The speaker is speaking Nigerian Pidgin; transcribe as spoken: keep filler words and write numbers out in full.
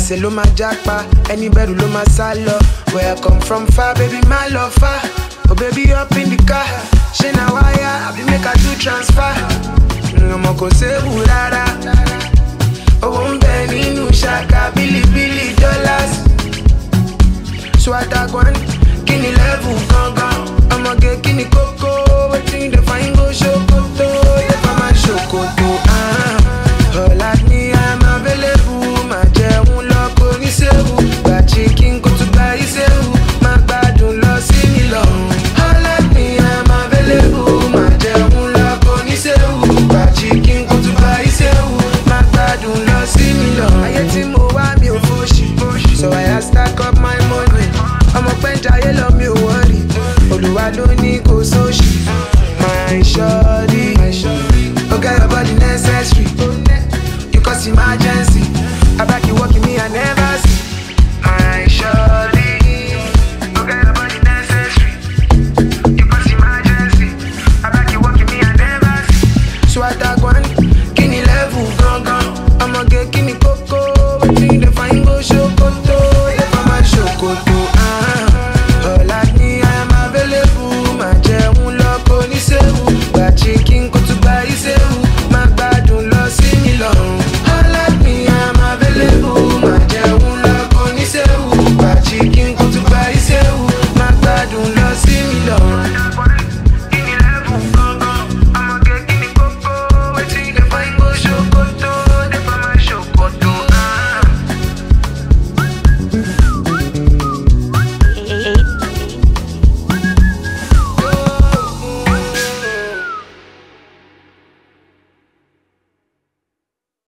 Àṣẹ ló máa jápa, ẹni bẹ̀rù ló máa sá lọ. Where I come from far, baby, my love far. Oh baby, up in the car. Ṣé na wire, àbí make I do transfer. Ọmọ kò séwu rárá. Owó ń bẹ nínú ṣaka, bílíbílí dollars. Swata gwan, kí ni level gangan? Ọmọge kí ni kókó? Wetin dey find go ṣòkòtò? Lè fa máa ṣòkòtò. All at me, I'm available. Má jẹun lọ kò ní séwu. Gba chicken kó tún gba ìséwu. Má gbádùn lọ sí mi lọ́rùn. All at me, I'm available. Má jẹun lọ kò ní séwu. Gba chicken kó tún gba ìséwu. Má gbádùn lọ sí mi lọ́rùn. Ayé tí mo wá mi ò fòṣì. So I had stack up my money. Ọmọ pẹ́njayé lọ mi ò wọ́rì. Olúwa ló ní kò sóṣì. My shorty, oh get your body necessary. You cause emergency.